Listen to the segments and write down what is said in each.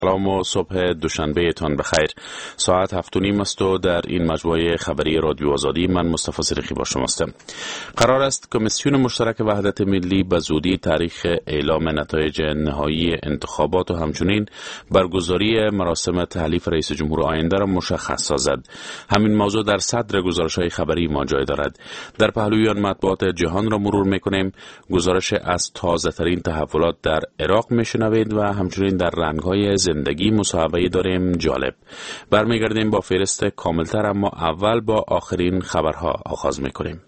سلام و صبح دوشنبه تان بخیر. ساعت 7:30 است و در این مجموعه خبری رادیو آزادی من مصطفی صدیقی با شماستم. قرار است کمیسیون مشترک وحدت ملی به زودی تاریخ اعلام نتایج نهایی انتخابات و همچنین برگزاری مراسم تحلیف رئیس جمهور آینده را مشخص سازد. همین موضوع در صدر گزارش‌های خبری ما جای دارد. در پهلوی آن مطبوعات جهان را مرور می‌کنیم. گزارش از تازه‌ترین تحولات در عراق می‌شنوید و همچنین در رنگ‌های زندگی مصاحبه داریم جالب. برمیگردیم با فهرست کاملتر، اما اول با آخرین خبرها آغاز میکنیم.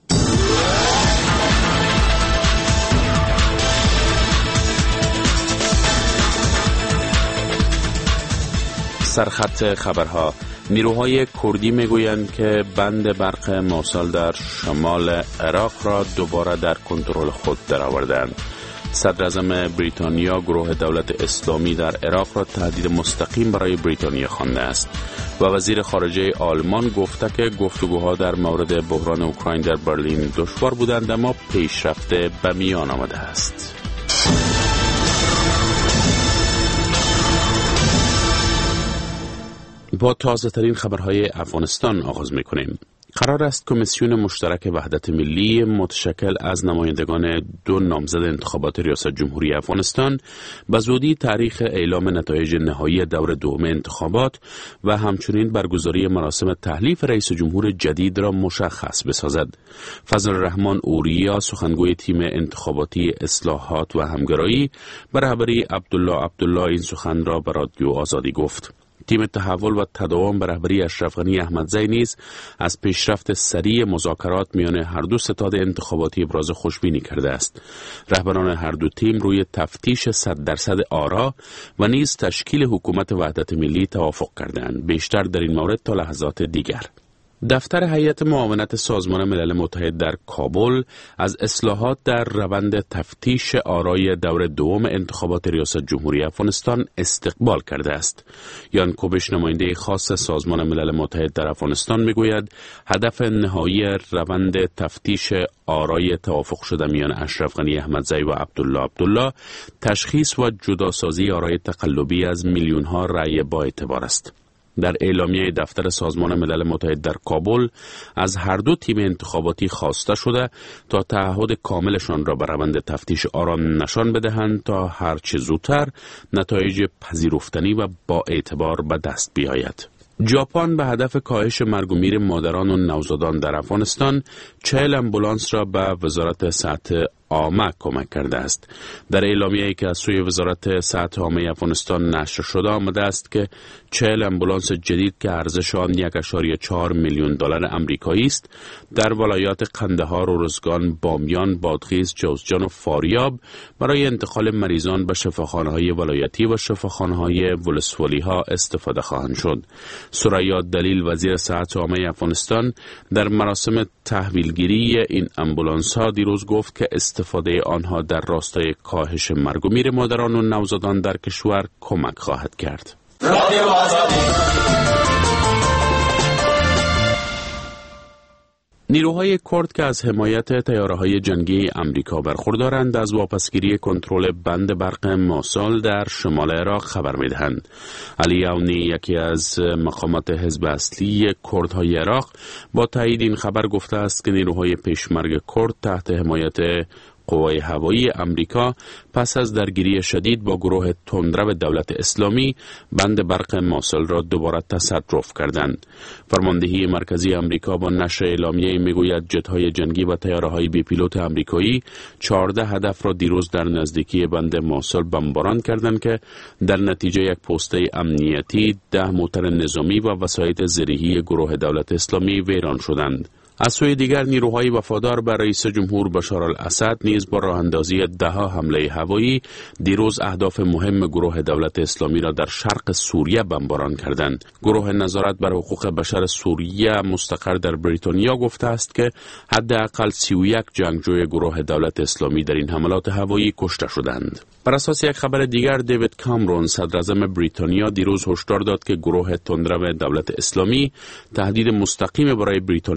سرخط خبرها: نیروهای کردی میگویند که بند برق موصل در شمال عراق را دوباره در کنترل خود درآوردند. صدر اعظم بریتانیا گروه دولت اسلامی در عراق را تهدید مستقیم برای بریتانیا خوانده است و وزیر خارجه آلمان گفته که گفتگوها در مورد بحران اوکراین در برلین دشوار بودند اما پیشرفت به میان آمده است. با تازه ترین خبرهای افغانستان آغاز می‌کنیم. قرار است کمیسیون مشترک وحدت ملی متشکل از نمایندگان دو نامزد انتخابات ریاست جمهوری افغانستان به زودی تاریخ اعلام نتایج نهایی دور دوم انتخابات و همچنین برگزاری مراسم تحلیف رئیس جمهور جدید را مشخص بسازد. فضل الرحمن اوریا، سخنگوی تیم انتخاباتی اصلاحات و همگرایی، به رهبری عبدالله این سخن را به رادیو آزادی گفت. تیم تحول و تداوم به رهبری اشرف غنی احمدزی نیز از پیشرفت سریع مذاکرات میان هر دو ستاد انتخاباتی ابراز خوشبینی کرده است. رهبران هر دو تیم روی تفتیش 100% آرا و نیز تشکیل حکومت وحدت ملی توافق کردند. بیشتر در این مورد تا لحظات دیگر. دفتر هیئت معاونت سازمان ملل متحد در کابل از اصلاحات در روند تفتیش آرای دور دوم انتخابات ریاست جمهوری افغانستان استقبال کرده است. یان کوبش، نماینده خاص سازمان ملل متحد در افغانستان، میگوید هدف نهایی روند تفتیش آرای توافق شده میان اشرف غنی احمدزی و عبدالله تشخیص و جداسازی آرای تقلبی از میلیون ها رأی با اعتبار است. در اعلامیه دفتر سازمان ملل متحد در کابل از هر دو تیم انتخاباتی خواسته شده تا تعهد کاملشان را به روند تفتیش آرا نشان بدهند تا هر چه زودتر نتایج پذیرفتنی و با اعتبار به دست بیاید. ژاپن به هدف کاهش مرگ و میر مادران و نوزادان در افغانستان 40 امبولانس را به وزارت صحت عامه کمک کرده است. در اعلامیه‌ای که از سوی وزارت صحت عامه افغانستان نشر شده آمده است که 40 امبولانس جدید که ارزش آن 1.4 میلیون دلار آمریکایی است در ولایات قندهار، ارزگان، بامیان، بادغیس، جوزجان و فاریاب برای انتقال مریضان به شفاخانه‌های ولایتی و شفاخانه‌های ولسوالی‌ها استفاده خواهند شد. ثریا دلیل، وزیر صحت عامه افغانستان، در مراسم تحویلگیری این امبولانس‌ها دیروز گفت که استفاده آنها در راستای کاهش مرگ و میر مادران و نوزادان در کشور کمک خواهد کرد. نیروهای کرد که از حمایت طیاره‌های جنگی آمریکا برخوردارند از واپسگیری کنترل بند برق موصل در شمال عراق خبر می‌دهند. علی عونی، یکی از مقامات حزب اصلی کردهای عراق، با تایید این خبر گفته است که نیروهای پیشمرگ کرد تحت حمایت قوای هوایی امریکا پس از درگیری شدید با گروه تندرو دولت اسلامی بند برق موصل را دوباره تصرف کردند. فرماندهی مرکزی امریکا با نشر اعلامیه‌ای میگوید جت‌های جنگی و طیاره‌های بی پیلوت امریکایی 14 هدف را دیروز در نزدیکی بند موصل بمباران کردند که در نتیجه یک پسته امنیتی 10 موتر نظامی و وسایط زرهی گروه دولت اسلامی ویران شدند. از سوی دیگر نیروهای وفادار به رئیس جمهور بشار الاسد نیز با راه اندازی 10 حمله هوایی دیروز اهداف مهم گروه دولت اسلامی را در شرق سوریه بمباران کردند. گروه نظارت بر حقوق بشر سوریه مستقر در بریتانیا گفته است که حداقل 31 جنگجوی گروه دولت اسلامی در این حملات هوایی کشته شدند. بر اساس یک خبر دیگر، دیوید کامرون، صدر اعظم بریتانیا، دیروز هشدار داد که گروه تندرو دولت اسلامی تهدید مستقیم برای بریتانیا است و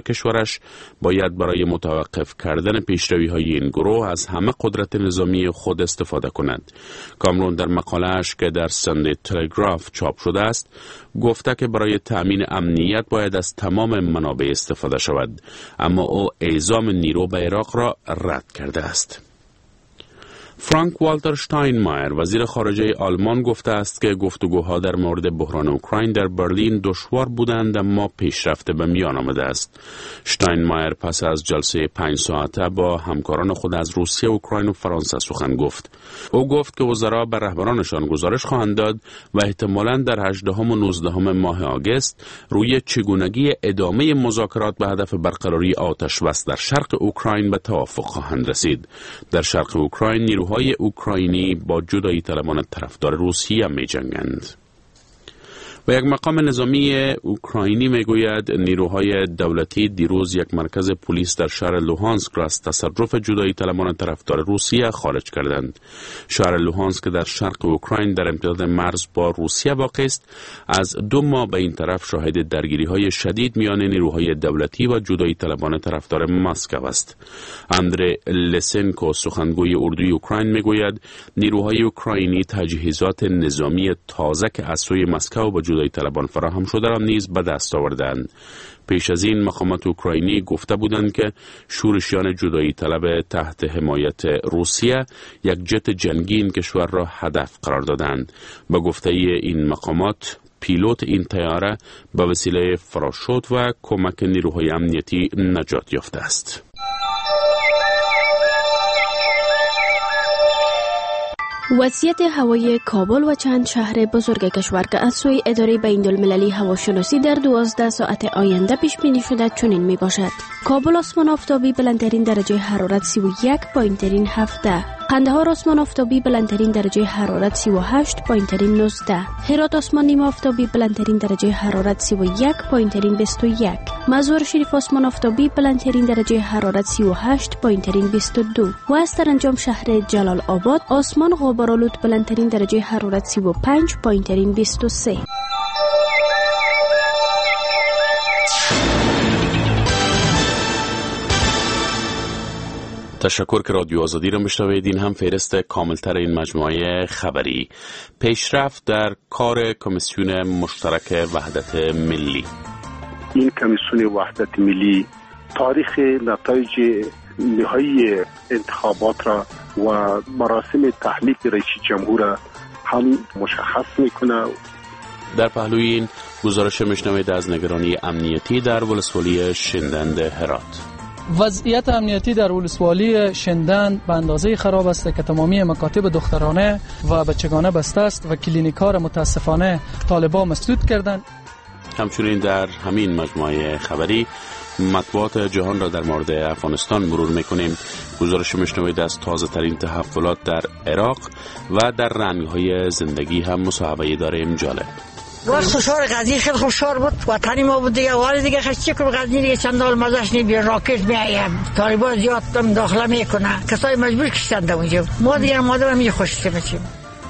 کشورش باید برای متوقف کردن پیشروی‌های این گروه از همه قدرت نظامی خود استفاده کند. کامرون در مقاله‌اش که در ساندی تلگراف چاپ شده است گفته که برای تأمین امنیت باید از تمام منابع استفاده شود، اما او اعزام نیرو به عراق را رد کرده است. فرانک والتر شتاینمایر وزیر خارجه آلمان گفته است که گفتگوها در مورد بحران اوکراین در برلین دشوار بودند اما پیشرفته به میان آمده است. شتاینمایر پس از جلسه 5 ساعته با همکاران خود از روسیه، اوکراین و فرانسه سخن گفت. او گفت که وزرا به رهبرانشان گزارش خواهند داد و احتمالاً در 18 و 19 ماه آگوست روی چگونگی ادامه مذاکرات به هدف برقراری آتش بس در شرق اوکراین به توافق خواهند رسید. در شرق اوکراین نیروهای اوکراینی با جدایی طلبان طرفدار روسیه می جنگند. و یک مقام نظامی اوکراینی میگوید نیروهای دولتی دیروز یک مرکز پلیس در شهر لوهانسک را از تصرف جدایی طلبان طرفدار روسیه خارج کردند. شهر لوهانسک در شرق اوکراین در امتداد مرز با روسیه واقع است. از 2 ماه به این طرف شاهد درگیری‌های شدید میان نیروهای دولتی و جدایی طلبان طرفدار مسکو است. اندری لسنکو سخنگوی اردوی اوکراین میگوید نیروهای اوکراینی تجهیزات نظامی تازه که از سوی مسکو با جدایی طلبان فراهم شده را نیز به دست آوردند. پیش از این مقامات اوکراینی گفته بودند که شورشیان جدایی طلب تحت حمایت روسیه یک جت جنگی این کشور را هدف قرار دادند. با گفته این مقامات پیلوت این طیاره به وسیله فراشوت و کمک نیروهای امنیتی نجات یافته است. وضعیت هوای کابل و چند شهر بزرگ کشور که از سوی اداره بین‌المللی هواشناسی در 12 ساعت آینده پیش بینی شده چنین می باشد: کابل آسمان آفتابی بلندترین درجه حرارت 31، پایین‌ترین 17. قندهار آسمان آفتابی بلندترین درجه حرارت 38، پایین‌ترین 19. هرات آسمان نیمه آفتابی بلندترین درجه حرارت 31، پایین‌ترین 21. مزار شریف آسمان آفتابی بلندترین درجه حرارت 38، پایین‌ترین 22. و از سرانجام شهر جلال آباد آسمان غبارآلود بلندترین درجه حرارت 35، پایین‌ترین 23. تشکر که رادیو آزادی را میشنوید. این هم فهرست کاملتر این مجموعه خبری. پیشرفت در کار کمیسیون مشترک وحدت ملی. این کمیسیون وحدت ملی تاریخ نتایج نهایی انتخابات را و مراسم تحلیف رئیس جمهور هم مشخص میکنه. در پهلوی این گزارش میشنوید از نگرانی امنیتی در ولسوالی شندند هرات. وضعیت امنیتی در ولسوالی شندند به اندازه خراب است که تمامی مکاتب دخترانه و بچگانه بسته است و کلینیک‌ها را متاسفانه طالبان مسدود کردند. همچنین در همین مجموعه خبری مطبوعات جهان را در مورد افغانستان مرور میکنیم. گزارش میشنوید از تازه ترین تحولات در عراق و در رنگ‌های زندگی هم مصاحبه داریم جالب. وقت خوشحال قضیه خیلی خوشحال بود. وطنی ما بود دیگه. ولی دیگه خیلی کنم قضیه دیگه چند دال مزش نمیاد. راکت میایم. طالبان زیاد هم داخله میکنه. کسای مجبور کشتند اونجا. ما دیگه مادر هم خوشش میشیم.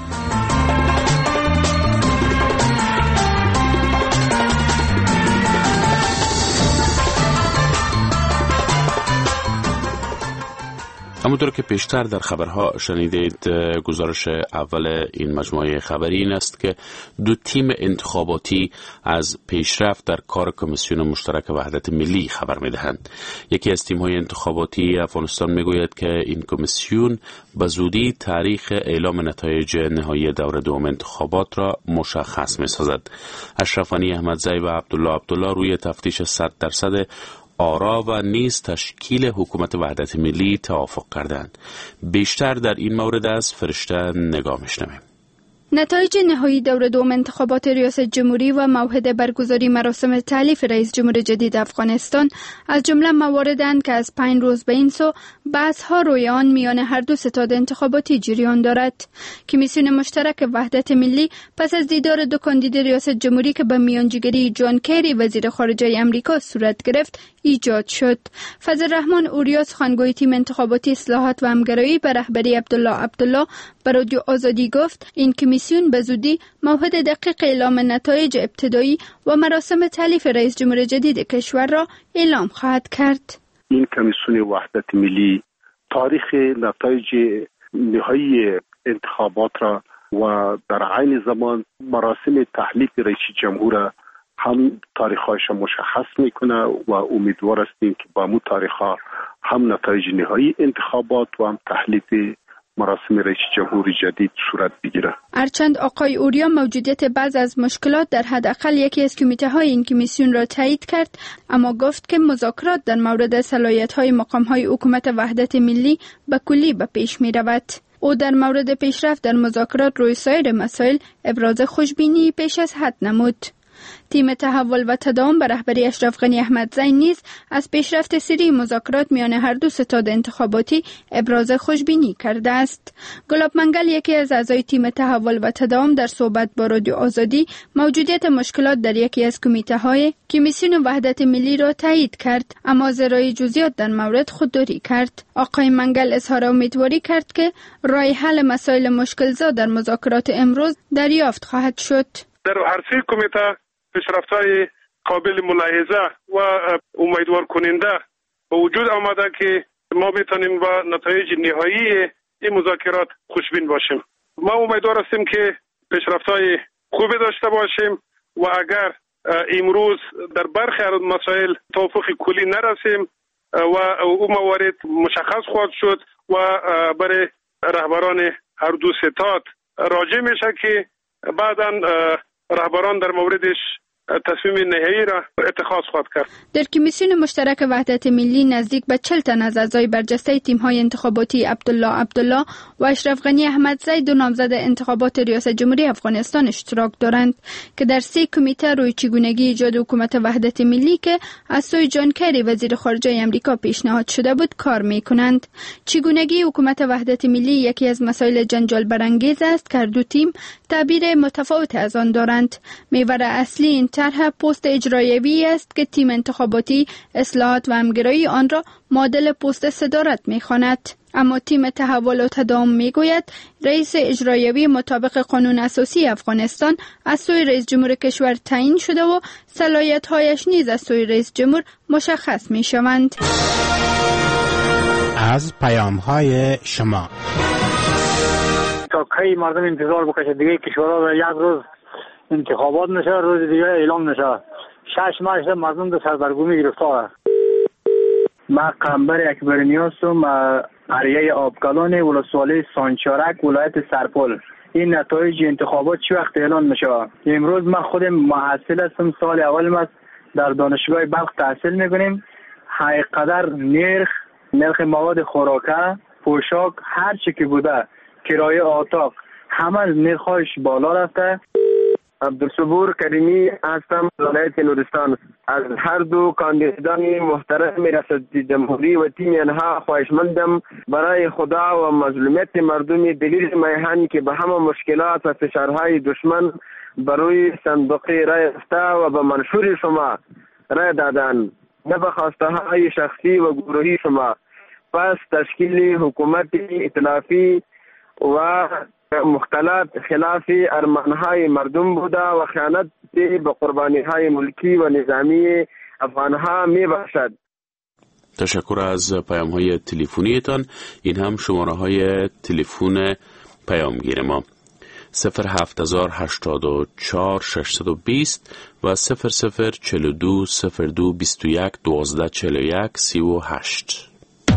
همونطور که پیشتر در خبرها شنیدید، گزارش اول این مجموعه خبری این است که 2 تیم انتخاباتی از پیشرفت در کار کمیسیون مشترک وحدت ملی خبر می‌دهند. یکی از تیم‌های انتخاباتی افغانستان میگوید که این کمیسیون به زودی تاریخ اعلام نتایج نهایی دور دوم انتخابات را مشخص می‌سازد. اشرف غنی احمدزی و عبدالله روی تفتیش 100% آرا و نیز تشکیل حکومت وحدت ملی توافق کردند. بیشتر در این مورد از فرشته نگاه می‌شنویم. نتایج نهایی دور دوم انتخابات ریاست جمهوری و موعد برگزاری مراسم تألیف رئیس جمهور جدید افغانستان از جمله مواردند که از 5 روز به این سو بحث‌ها روی آن میان هر دو ستاد انتخاباتی جریان دارد. کمیسیون مشترک وحدت ملی پس از دیدار 2 کاندید ریاست جمهوری که به میانجیگری جان کری وزیر خارجه آمریکا صورت گرفت ایجاد شد. فضل الرحمن اوریا سخنگوی تیم انتخاباتی اصلاحات و همگرایی به رهبری عبدالله به رادیو آزادی گفت این کمیسیون کمیسیون به زودی موعد دقیق اعلام نتایج ابتدایی و مراسم تالیف رئیس جمهور جدید کشور را اعلام خواهد کرد. این کمیسیون وحدت ملی تاریخ نتایج نهایی انتخابات را و در عین زمان مراسم تحلیف رئیس جمهور هم تاریخ‌هایش مشخص میکنه و امیدوار هستیم که با مو تاریخ‌ها هم نتایج نهایی انتخابات و هم تحلیف مراسم رئیس جمهور جدید صورت بگیره. هرچند آقای اوریا موجودیت بعض از مشکلات در حداقل یکی از کمیته‌های این کمیسیون را تایید کرد، اما گفت که مذاکرات در مورد صلاحیت‌های مقام‌های حکومت وحدت ملی به کلی به پیش می‌رود. او در مورد پیشرفت در مذاکرات روی سایر مسائل ابراز خوشبینی پیش از حد نمود. تیم تحول و تداوم به رهبری اشرف غنی احمدزی نیز از پیشرفت سری مذاکرات میان هر دو ستاد انتخاباتی ابراز خوشبینی کرده است. گلاب منگل، یکی از اعضای تیم تحول و تداوم، در صحبت با رادیو آزادی موجودیت مشکلات در یکی از کمیته‌های کمیسیون وحدت ملی را تایید کرد، اما زیرای جزئیات در مورد خودداری کرد. آقای منگل اظهار امیدواری کرد که راه حل مسائل مشکل‌زا در مذاکرات امروز دریافت خواهد شد. در هر سه کمیته پیشرفت‌های قابل ملاحظه و امیدوار کننده به وجود آمده که ما بتانیم با نتایج نهایی این مذاکرات خوشبین باشیم. ما امیدوار هستیم که پیشرفت‌های خوبی داشته باشیم و اگر امروز در برخی از مسائل توافق کلی نرسیم و او موارد مشخص خواهد شد و برای رهبران هر دو ستاد راجع میشه که بعداً رهبران در موردش تصمیم نهایی را اتخاذ خواهد کرد. در کمیسیون مشترک وحدت ملی نزدیک به 40 تن از اعضای برجسته تیم‌های انتخاباتی عبدالله و اشرف غنی احمدزی، دو نامزد انتخابات ریاست جمهوری افغانستان، اشتراک دارند که در 3 کمیته روی چگونگی ایجاد حکومت وحدت ملی که از سوی جان کری وزیر خارجه آمریکا پیشنهاد شده بود کار می‌کنند. چگونگی حکومت وحدت ملی یکی از مسائل جنجال برانگیز است که هر دو تیم تعبیر متفاوت از آن دارند. محور اصلی این طرح پست اجرایوی است که تیم انتخاباتی اصلاحات و همگرایی آن را معادل پست صدارت می‌خواند. اما تیم تحول و تداوم میگوید رئیس اجرایوی مطابق قانون اساسی افغانستان از سوی رئیس جمهور کشور تعیین شده و صلاحیت‌هایش نیز از سوی رئیس جمهور مشخص می‌شوند. از پیام‌های شما تا کی مردم انتظار بکشه دیگه کشورها یک روز انتخابات نشه، روز دیگه اعلام نشه. 6 ماه شده مردم در سردرگمی گرفتاره. ما قنبر اکبر نیاسم، قریه آبکلان، ولسوالی سانچارک، ولایت سرپل. این نتایج انتخابات چی وقت اعلان میشه؟ امروز من خودم محصل هستم، سال اولم در دانشگاه بلخ تحصیل میکنیم. حقیقتاً نرخ مواد خوراکه، پوشاک، هر چی که بوده، کرایه اتاق، همه نرخش بالا رفته. عبدالصبور کریمی هستم، ولایت نورستان. از هر دو کاندیدان محترم ریاست جمهوری و تیم آنها خواهشمندم برای خدا و مظلومیت مردم دلیر میهن که به همه مشکلات و فشارهای دشمن بروی صندوق رای رفته و به منشور شما رای دادن، نه به خواسته های شخصی و گروهی شما. پس تشکیل حکومت ائتلافی و مختلط خلاف ارمانهای مردم بوده و خیانت به قربانیهای ملکی و نظامی افغانها می باشد. تشکر از پیام‌های تلفنیتان. این هم شماره‌های تلفن پیامگیر ما 07084 620 و 0042 02 21 12 41 38.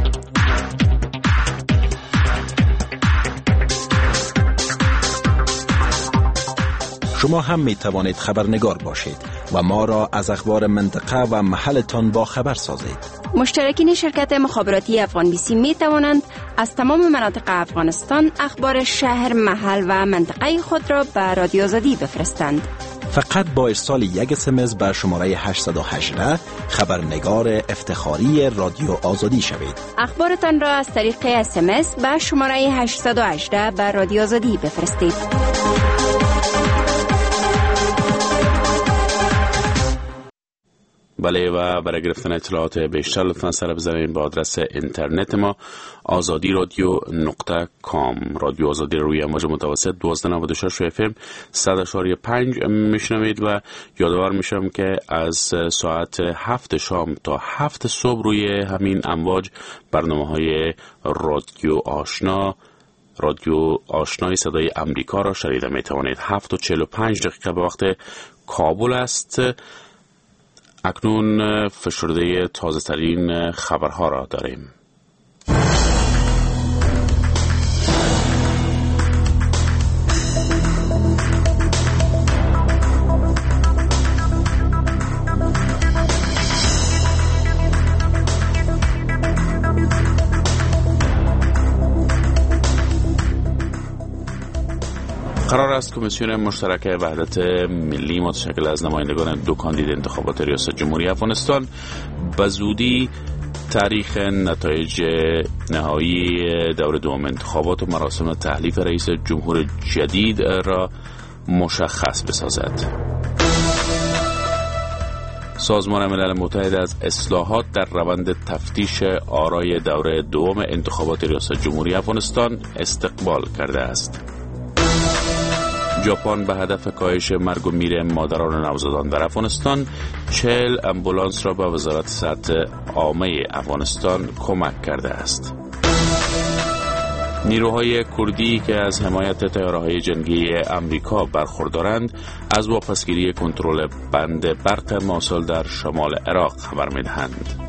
شما هم می توانید خبرنگار باشید و ما را از اخبار منطقه و محلتان با خبر سازید. مشترکین شرکت مخابراتی افغان بیسی می توانند از تمام مناطق افغانستان اخبار شهر، محل و منطقه خود را به رادیو آزادی بفرستند. فقط با ارسال یک SMS به شماره 818 خبرنگار افتخاری رادیو آزادی شوید. اخبارتان را از طریق SMS به شماره 818 به رادیو آزادی بفرستید. بله، و برای گرفتن اطلاعات بیشتر لطفا سر بزنید به آدرس اینترنت ما azadiradio.com. رادیو آزادی روی امواج متوسط 1296 FM 100.5 میشنوید و یادآور میشم که از ساعت 7 شام تا 7 صبح روی همین امواج برنامه‌های رادیو آشنای صدای امریکا را شنیده میتوانید. 7:45 به وقت کابل است. اکنون فشرده تازه ترین خبرها را داریم. قرار است کمیسیون مشترک وحدت ملی متشکل از نمایندگان دو کاندید انتخابات ریاست جمهوری افغانستان به زودی تاریخ نتایج نهایی دور دوم انتخابات و مراسم تحلیف رئیس جمهور جدید را مشخص بسازد. سازمان ملل متحد از اصلاحات در روند تفتیش آرای دور دوم انتخابات ریاست جمهوری افغانستان استقبال کرده است. ژاپن به هدف کاهش مرگ و میر مادران و نوزادان در افغانستان 40 امبولانس را به وزارت صحت عامه افغانستان کمک کرده است. نیروهای کردی که از حمایت طیاره‌های جنگی آمریکا برخوردارند از واپسگیری کنترل بند برق موصل در شمال عراق خبر می‌دهند.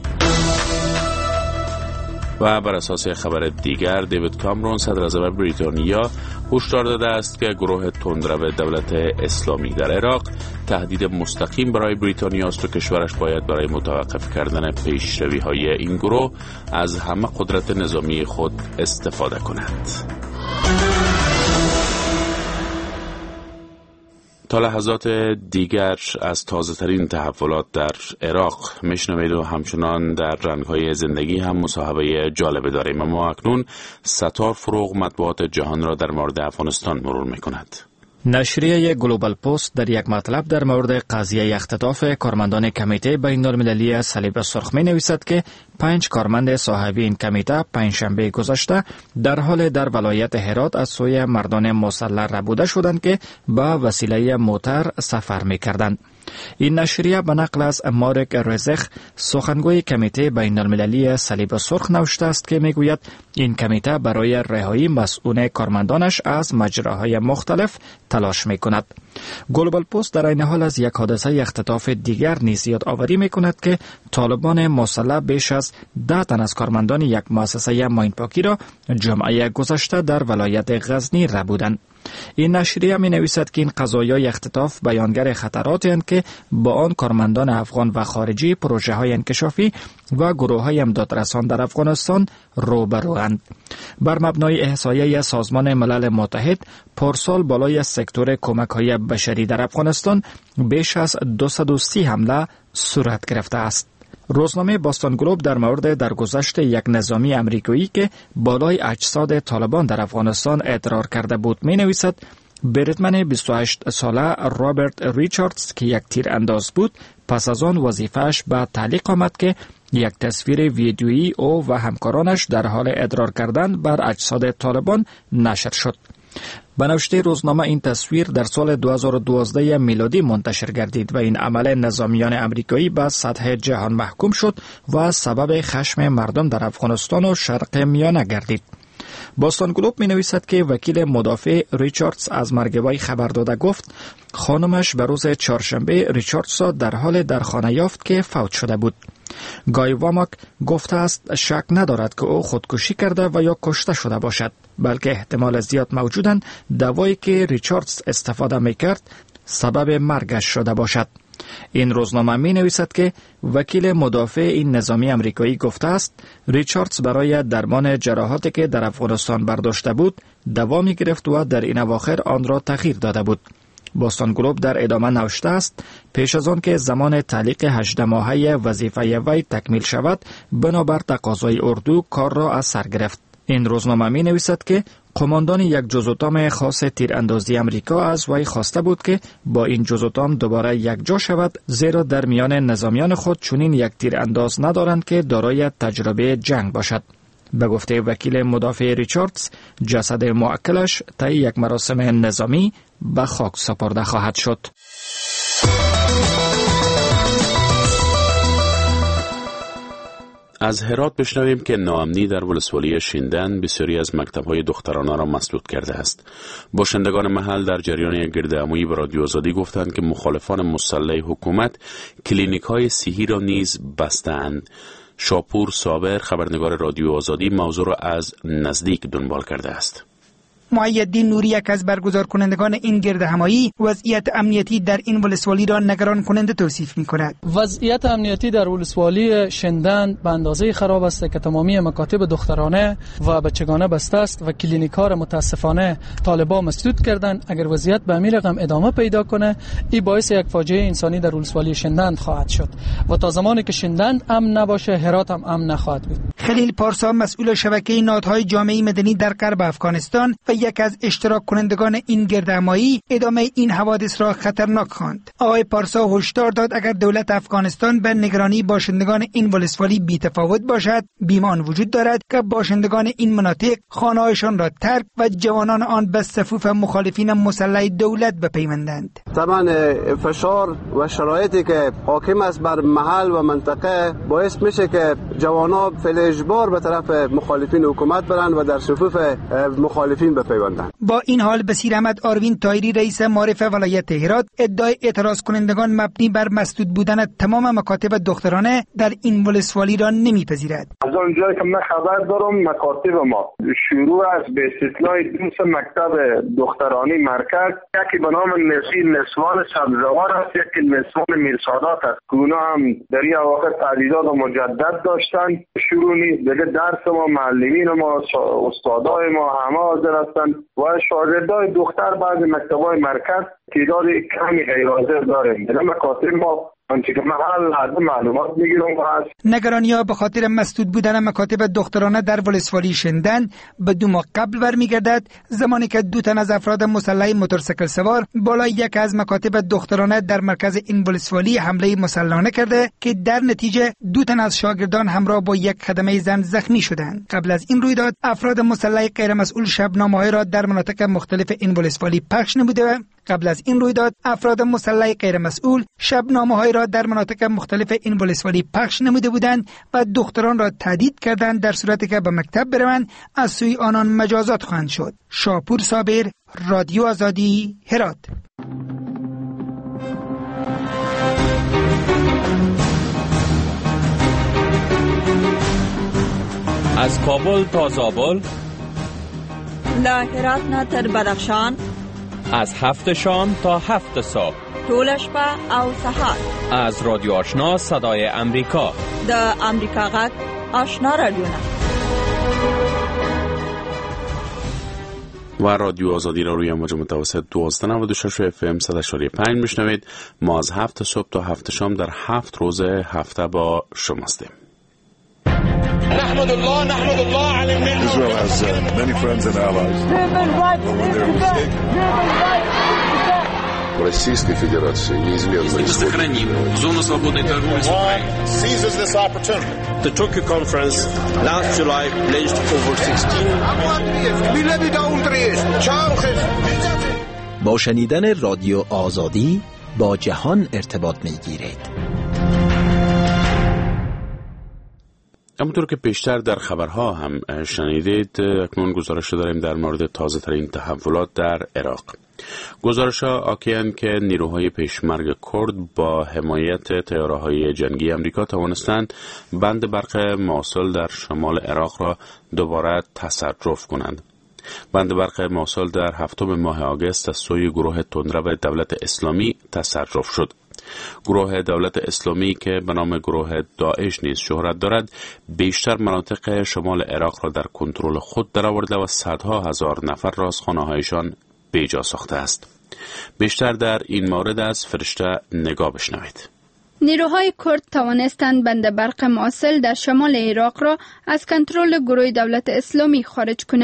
و بر اساس خبر دیگر دیوید کامرون صدر اعظم بریتانیا هشدار داده است که گروه تندرو دولت اسلامی در عراق تهدید مستقیم برای بریتانیا است و کشورش باید برای متوقف کردن پیشروی‌های این گروه از همه قدرت نظامی خود استفاده کند. تا لحظات دیگر از تازه ترین تحولات در عراق میشنوید و همچنان در رنگ‌های زندگی هم مصاحبه جالبه داریم. اما اکنون ستار فروغ مطبوعات جهان را در مورد افغانستان مرور میکند. نشریه گلوبال پست در یک مطلب در مورد قضیه اختطاف کارمندان کمیته بین‌المللی صلیب سرخ می نویسد که 5 کارمند صاحب این کمیته پنجشنبه گذشته در حال در ولایت هرات از سوی مردان مسلح ربوده شدند که به وسیله موتر سفر می کردند. این نشریه به نقل از مارک رزخ سخنگوی کمیته بین‌المللی صلیب سرخ نوشته است که میگوید این کمیته برای رهایی مسئول کارمندانش از مجراهای مختلف تلاش میکند. گلوبال پست در این حال از یک حادثه اختطاف دیگر نیز یادآوری میکند که طالبان مسلح بیش از 10 تن از کارمندان یک مؤسسه ماینپاکی را جمعه گذشته در ولایت غزنی ربودند. این نشریه می نویسد که این قضایای اختطاف بیانگر خطراتی هستند که با آن کارمندان افغان و خارجی پروژه های انکشافی و گروه های امدادرسان در افغانستان روبروند. بر مبنای احصایه سازمان ملل متحد پارسال بالای سکتور کمک های بشری در افغانستان بیش از 230 حمله صورت گرفته است. روزنامه باستون گلوب در مورد درگذشت یک نظامی امریکایی که بالای اجساد طالبان در افغانستان ادرار کرده بود می نویسد بریدمن 28 ساله رابرت ریچاردز که یک تیر انداز بود پس از آن وظیفه‌اش به تعلیق آمد که یک تصویر ویدیویی او و همکارانش در حال ادرار کردن بر اجساد طالبان نشر شد. به نوشته روزنامه این تصویر در سال 2012 میلادی منتشر گردید و این عمل نظامیان امریکایی به سطح جهان محکوم شد و سبب خشم مردم در افغانستان و شرق میانه گردید. باستون گلوب می نویسد که وکیل مدافع ریچاردز از مرگ وی خبر داده گفت خانمش به روز چهارشنبه ریچاردز را در حال در خانه یافت که فوت شده بود. گای واماک گفته است شک ندارد که او خودکشی کرده و یا کشته شده باشد، بلکه احتمال زیاد موجودند دوایی که ریچاردز استفاده میکرد سبب مرگش شده باشد. این روزنامه می نویسد که وکیل مدافع این نظامی امریکایی گفته است ریچاردز برای درمان جراحاتی که در افغانستان برداشته بود دوا می گرفت و در این اواخر آن را تغییر داده بود. باستون گلوب در ادامه نوشته است پیش از آن که زمان تعلیق 18 ماهه وظیفه وی تکمیل شود بنابر تقاضای اردو کار را از سر گرفت. این روزنامه می نویسد که قماندان یک جزءاتم خاص تیراندازی امریکا از وی خواسته بود که با این جزءاتم دوباره یکجا شود، زیرا در میان نظامیان خود چنین یک تیرانداز ندارند که دارای تجربه جنگ باشد. به گفته وکیل مدافع ریچاردز، جسد موکلش طی یک مراسم نظامی به خاک سپرده خواهد شد. از هرات بشنویم که ناامنی در ولسوالی شیندن بسیاری از مکتب‌های دخترانه را مسدود کرده است. باشندگان محل در جریان یک گردهمایی به رادیو آزادی گفتند که مخالفان مسلح حکومت کلینیک‌های صحی را نیز بسته‌اند. شاپور صابر، خبرنگار رادیو آزادی، موضوع را از نزدیک دنبال کرده است. معیدین نوری، یک از برگزار کنندگان این گردهمایی، وضعیت امنیتی در این ولسوالی را نگران کننده توصیف می‌کند. وضعیت امنیتی در ولسوالی شندن به اندازه خراب است که تمامی مکاتب دخترانه و بچگانه بسته است و کلینیک‌ها را متاسفانه طالبان مسدود کردند. اگر وضعیت به همین رقم ادامه پیدا کنه، این باعث یک فاجعه انسانی در ولسوالی شندن خواهد شد و تا زمانی که شندن امن نباشه، هرات هم امن نخواهد بود. خلیل پارسا، مسئول شبکه نهادهای جامعه مدنی در غرب افغانستان و یک از اشتراک کنندگان این گردهمایی، ادامه این حوادث را خطرناک خواند. آقای پارسا هشدار داد اگر دولت افغانستان به نگرانی باشندگان این ولسوالی بی‌تفاوت باشد، بیمان وجود دارد که باشندگان این مناطق خانه‌هایشان را ترک و جوانان آن به صفوف مخالفین مسلح دولت بپیوندند. طبعا فشار و شرایطی که حاکم است بر محل و منطقه باعث میشه که جوانان فعل اجبار به طرف مخالفین حکومت برند و در صفوف مخالفین بپیوندند. با این حال بصیر احمد آروین طاهری، رئیس معارف ولایت هرات، ادعای اعتراض کنندگان مبنی بر مسدود بودن تمام مکاتب دخترانه در این ولسوالی را نمیپذیرد. از اونجایی که من خبر دارم، مکاتب ما شروع از به استثنای 2 مکتب دخترانی مرکز، یکی به نام نسوان سبزوار است، یکی نسوان میرسادات است. اونا هم در این واقع تعلیمات مجدد داشتن. شروع نیست دیگه، درس ما، معلمین ما، استادای ما همه حاضر هستند و شاگردای دختر بعض مکتب‌های مرکز تعداد کمی غیر حاضر داریم. در مکاتب ما آنچه که محل معلومات میگیرم هست. نگرانی‌ها به خاطر مسدود بودن مکاتب دخترانه در ولسوالی شندن به 2 ماه قبل برمیگردد، زمانی که 2 تن از افراد مسلح موتورسیکل سوار بالای یک از مکاتب دخترانه در مرکز این ولسوالی حمله مسلحانه کرده که در نتیجه 2 تن از شاگردان همراه با یک خدمه زن زخمی شدند. قبل از این رویداد افراد مسلح غیر مسئول شبنامه‌های را در مناطق مختلف این ولسوالی پخش نموده و در مناطق مختلف این ولسوالی پخش نموده بودند و دختران را تهدید کردند در صورتی که به مکتب بروند از سوی آنان مجازات خواهند شد. شاپور صابر، رادیو آزادی، هرات. از کابل تا زابل، لاهرات نه تر بدخشان، از 7 شام تا 7 صبح، طول شپه او سهار، از رادیو آشنا صدای امریکا، د امریکا غږ آشنا رادیونا و رادیو آزادی را روی موج متوسط 1296 FM 100.5 میشنوید. ما از 7 صبح تا 7 شام در 7 روز هفته با شماستیم. نحمد الله على المنة. Israel has many friends and allies. Российской Федерации неизменно сохраним зону свободы торговли с Украиной. Seizes this opportunity. The Tokyo conference last July pledged over 16 با شنیدن رادیو آزادی با جهان ارتباط می‌گیرید. همونطور که پیشتر در خبرها هم شنیدید، اکنون گزارش داریم در مورد تازه ترین تحولات در عراق. گزارش‌ها آکیان که نیروهای پیشمرگ کرد با حمایت طیاره‌های جنگی آمریکا توانستند بند برق موصل در شمال عراق را دوباره تصرف کنند. بند برق موصل در 7 ماه آگوست از سوی گروه تندرو دولت اسلامی تصرف شد. گروه دولت اسلامی که به نام گروه داعش نیز شهرت دارد، بیشتر مناطق شمال عراق را در کنترل خود درآورده و صدها هزار نفر را از خانه‌هایشان بیجا ساخته است. بیشتر در این مورد از فرشته نگاه بشنوید. نیروهای کرد توانستند بند برق موصل در شمال عراق را از کنترل گروه دولت اسلامی خارج کنند.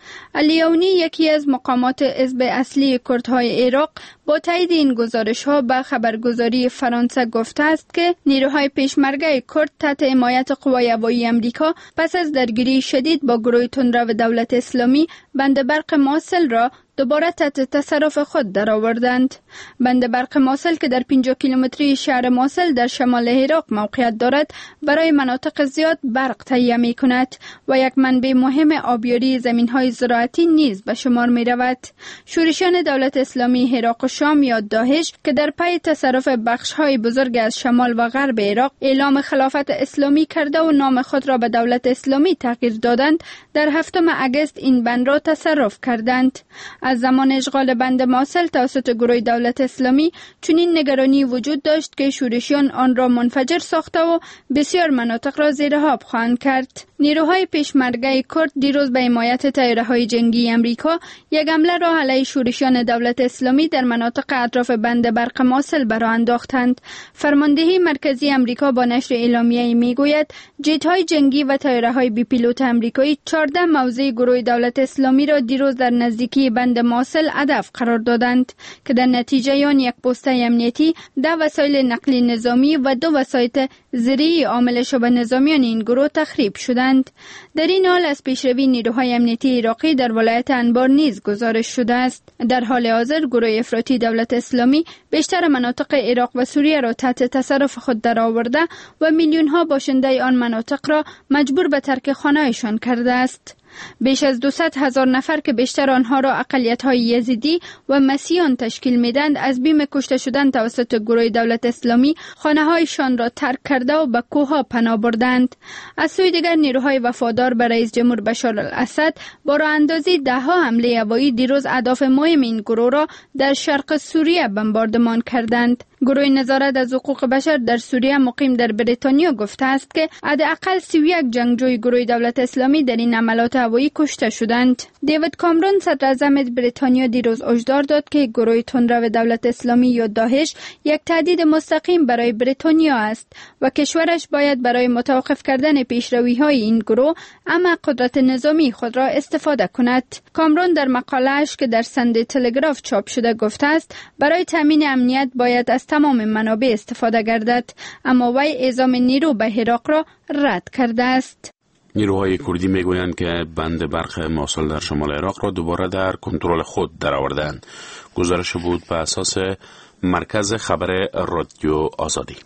علیونی یکی از مقامات حزب اصلی کردهای عراق با تایید این گزارش‌ها به خبرگزاری فرانسه گفته است که نیروهای پیشمرگه کرد تحت حمایت قوای هوایی آمریکا پس از درگیری شدید با گروه تندرو دولت اسلامی بند برق موصل را دوباره تحت تصرف خود درآوردند. بند برق موصل که در 50 کیلومتری شهر موصل در شمال عراق موقعیت دارد، برای مناطق زیاد برق تهیه می کند و یک منبع مهم آبیاری زمین‌های زراعتی نیز به شمار می رود. شورشیان دولت اسلامی عراق و شام یا داعش که در پی تصرف بخش‌های بزرگ از شمال و غرب عراق اعلام خلافت اسلامی کرده و نام خود را به دولت اسلامی تغییر دادند، در 7 اگست این بند را تصرف کردند. از زمان اشغال بند موصل توسط گروه دولت اسلامی چنین نگرانی وجود داشت که شورشیان آن را منفجر ساخته و بسیار مناطق را زیر آب خواهند کرد. نیروهای پیشمرگه کرد دیروز به حمایت طیاره‌های جنگی آمریکا یک حمله را علیه شورشیان دولت اسلامی در مناطق اطراف بند برق موصل برآ انداختند. فرماندهی مرکزی آمریکا با نشر اعلامیه‌ای میگوید جت‌های جنگی و طیاره‌های بی پیلوت آمریکایی 14 موضع گروه دولت اسلامی را دیروز در نزدیکی بند موصل هدف قرار دادند که در نتیجه آن یک پست امنیتی، 10 وسایل نقلیه نظامی و 2 وسایط زیره‌ای عامل شبه نظامیان این گروه تخریب شدند. در این حال از پیشروی نیروهای امنیتی عراقی در ولایت انبار نیز گزارش شده است. در حال حاضر گروه افراطی دولت اسلامی بیشتر مناطق عراق و سوریه را تحت تصرف خود درآورده و میلیون ها باشنده آن مناطق را مجبور به ترک خانه‌شان کرده است. بیش از 200,000 نفر که بیشتر آنها را اقلیت‌های یزیدی و مسیحیان تشکیل میدند، از بیم کشته شدن توسط گروه دولت اسلامی خانه‌هایشان را ترک کرده و به کوه‌ها پناه بردند. از سوی دیگر نیروهای وفادار به رئیس جمهور بشار الاسد با راه اندازی 10 حمله هوایی دیروز اهداف مهم این گروه را در شرق سوریه بمباردمان کردند. گروه نظارت از حقوق بشر در سوریه مقیم در بریتانیا گفته است که حداقل 31 جنگجوی گروه دولت اسلامی در این حملات هوایی کشته شدند. دیوید کامرون صدر اعظم بریتانیا دیروز هشدار داد که گروه تندرو دولت اسلامی یا داعش یک تهدید مستقیم برای بریتانیا است و کشورش باید برای متوقف کردن پیشروی‌های این گروه اما قدرت نظامی خود را استفاده کند. کامرون در مقاله‌اش که در سندی تلگراف چاپ شده گفته است برای تامین امنیت باید از تمام منابع استفاده گردد، اما وی اعزام نیرو به عراق را رد کرده است. نیروهای کردی میگویند که بند برق موصل در شمال عراق را دوباره در کنترل خود درآوردند. گزارش بود به اساس مرکز خبر رادیو آزادی.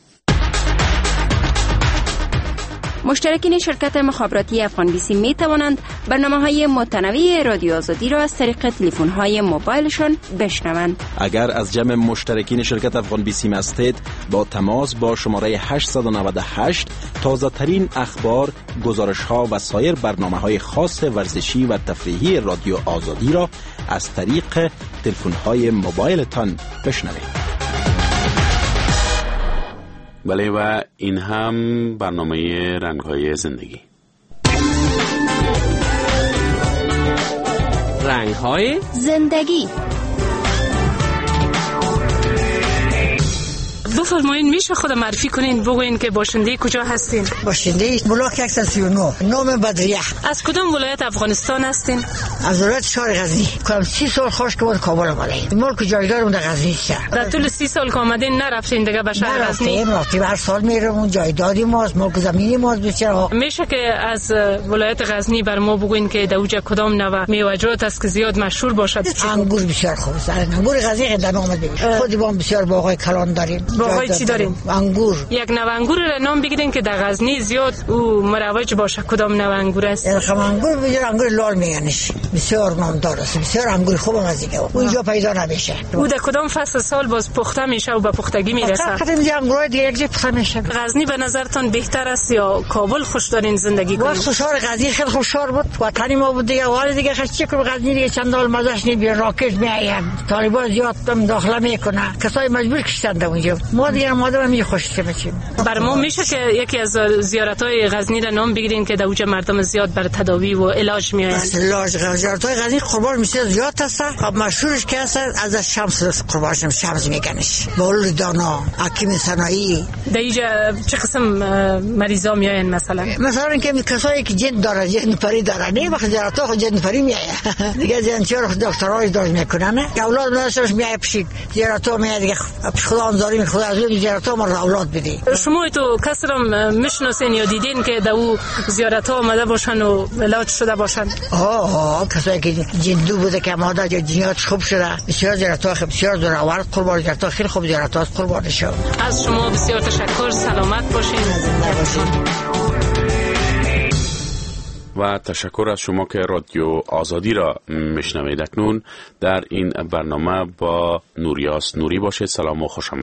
مشترکین شرکت مخابراتی افغان بیسی می توانند برنامه‌های متنوع رادیو آزادی را از طریق تلفن‌های موبایلشان بشنوند. اگر از جمع مشترکین شرکت افغان بیسی هستید، با تماس با شماره 898 تازه ترین اخبار، گزارش‌ها و سایر برنامه‌های خاص ورزشی و تفریحی رادیو آزادی را از طریق تلفن‌های موبایلتان بشنوید. بله و این هم برنامه رنگ‌های زندگی. رنگ‌های زندگی. بفرمایید میشه خود معرفی کنین، بگوین که باشنده کجا هستین؟ باشنده بلاک 139 نام بدریه. از کدام ولایت افغانستان هستین؟ از ولایت شهر غزنی. کنم 30 سال خوش که بود کابل آمدیم. ملک جایدارم در غزنی است. در طول 30 سال که آمدین نرفتین دیگه به شهر غزنی؟ نرفتیم، هر سال میرم اون جایدادی ماست، ملک زمینی ماست بسیار. میشه که از ولایت غزنی بر ما بگوین که در اوجه کدام نوع میوه‌جات است که زیاد مشهور باشد؟ انگور بسیار خوب است. انگور غزنی در آمد ببین. خودی با بسیار باغای کلان داریم. باغای چی دارین؟ انگور. یک نوع انگور را نام بگیرین که در غزنی زیاد او مروج باشه. کدام نوع انگور است؟ انگور بسیار انگور لال میگنش. بسیار نامدار است. بسیار انگور خوب از دیگه. اونجا پیدا نمیشه. او در کدام فصل سال باز پخته میشه و به پختگی میرسه؟ فقط انگور دیگه یک جای پخته میشه. غزنی به نظرتان بهتر است یا کابل خوش دارین زندگی کنین؟ خوشحال غزنی خیلی خوشحال بود. وطنی ما بود دیگه. ولی دیگه خشکی که غزنی دیگه چند سال مزهش نمیاد. راکت میآید. طالبان زیاد داخل میکنه. کسای مجبور کشتند اونجا. ما ما دیگه ماده می خوشش میشیم. بر ما میشه که یکی از زیارت‌های غزنی را نام بگیرین که در اوج مردم زیاد بر تداوی و علاج میآیند؟ زیارت‌های غزنی قربان میشه زیاد هست. مشهورش که هست از شمس قربانش شمس میگنش. بول دانا، حکیم صنایعی. در اینجا چه قسم مریضا میآیند مثلا اینکه کسایی که جن داره، جن پری داره، نه وقت زیارت‌ها خود جن پری میآید. دیگه جنچار دکترای داش میکنن. اولاد نشش میآید پیش زیارت‌ها میآید دیگه خدا انذاری خدا از اون زیارت‌ها ما اولاد بدی. شما تو کسرم میشناسین یا دیدین که در او زیارت‌ها آمده باشن و علاج شده باشن؟ کسایی که جندو بوده که آمده یا جنیات خوب شده، بسیار زیارت‌ها بسیار زورآور قربان، زیارت‌ها خیلی خوب زیارت‌ها قربان شد. از شما بسیار تشکر، سلامت باشین. و تشکر از شما که رادیو آزادی را میشنوید. اکنون در این برنامه با نوریاس نوری باشید. سلام و خوش آمدید.